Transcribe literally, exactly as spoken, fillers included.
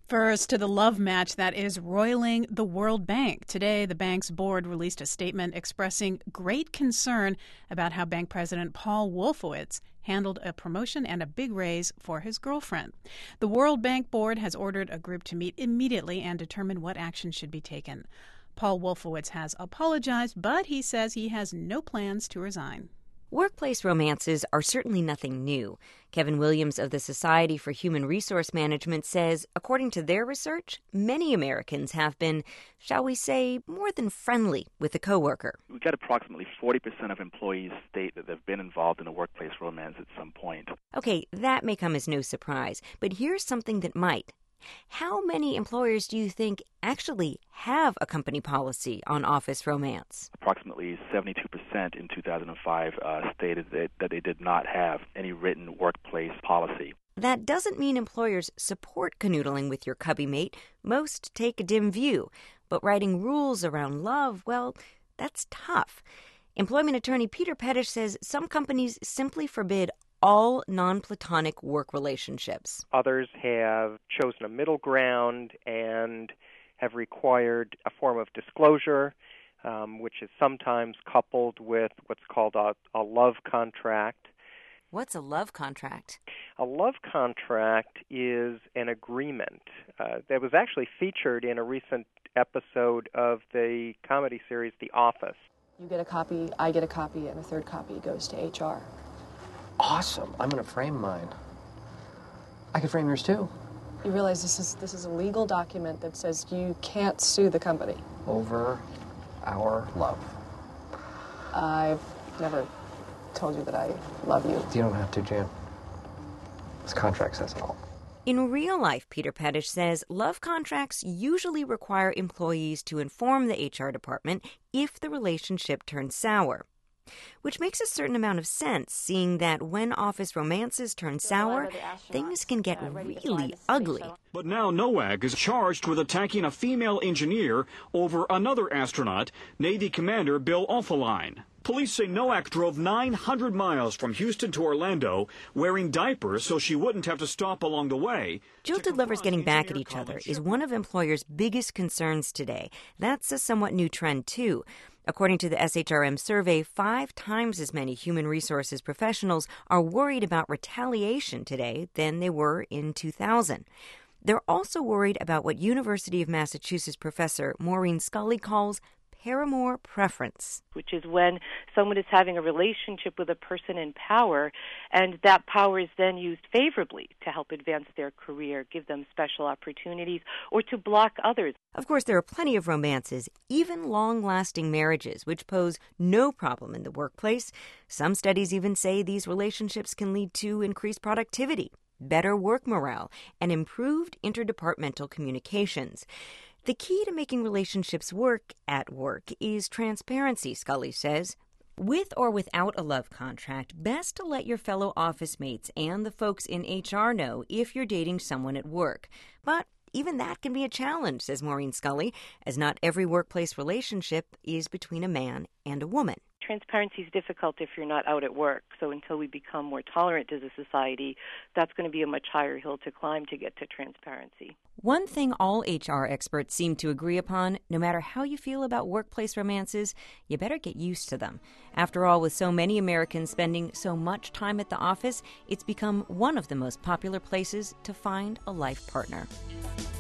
First, to the love match that is roiling the World Bank. Today, the bank's board released a statement expressing great concern about how bank president Paul Wolfowitz handled a promotion and a big raise for his girlfriend. The World Bank board has ordered a group to meet immediately and determine what action should be taken. Paul Wolfowitz has apologized, but he says he has no plans to resign. Workplace romances are certainly nothing new. Kevin Williams of the Society for Human Resource Management says, according to their research, many Americans have been, shall we say, more than friendly with a coworker. We've got approximately forty percent of employees state that they've been involved in a workplace romance at some point. Okay, that may come as no surprise, but here's something that might. How many employers do you think actually have a company policy on office romance? Approximately seventy-two percent in two thousand five uh, stated that, that they did not have any written workplace policy. That doesn't mean employers support canoodling with your cubby mate. Most take a dim view. But writing rules around love, well, that's tough. Employment attorney Peter Pettish says some companies simply forbid all non-platonic work relationships. Others have chosen a middle ground and have required a form of disclosure, um, which is sometimes coupled with what's called a, a love contract. What's a love contract? A love contract is an agreement uh, that was actually featured in a recent episode of the comedy series The Office. You get a copy, I get a copy, and a third copy goes to H R. Awesome. I'm going to frame mine. I could frame yours too. You realize this is this is a legal document that says you can't sue the company. Over our love. I've never told you that I love you. You don't have to, Jan. This contract says it all. In real life, Peter Pettish says, love contracts usually require employees to inform the H R department if the relationship turns sour. Which makes a certain amount of sense, seeing that when office romances turn sour, things can get really ugly. But now NOAC is charged with attacking a female engineer over another astronaut, Navy Commander Bill Offaline. Police say NOAC drove nine hundred miles from Houston to Orlando wearing diapers so she wouldn't have to stop along the way. Jilted lovers getting back at each other is one of employers' biggest concerns today. That's a somewhat new trend, too. According to the S H R M survey, five times as many human resources professionals are worried about retaliation today than they were in two thousand. They're also worried about what University of Massachusetts professor Maureen Scully calls paramour preference, which is when someone is having a relationship with a person in power, and that power is then used favorably to help advance their career, give them special opportunities, or to block others. Of course, there are plenty of romances, even long-lasting marriages, which pose no problem in the workplace. Some studies even say these relationships can lead to increased productivity, better work morale, and improved interdepartmental communications. The key to making relationships work at work is transparency, Scully says. With or without a love contract, best to let your fellow office mates and the folks in H R know if you're dating someone at work. But even that can be a challenge, says Maureen Scully, as not every workplace relationship is between a man and a woman. Transparency is difficult if you're not out at work. So until we become more tolerant as a society, that's going to be a much higher hill to climb to get to transparency. One thing all H R experts seem to agree upon, no matter how you feel about workplace romances, you better get used to them. After all, with so many Americans spending so much time at the office, it's become one of the most popular places to find a life partner.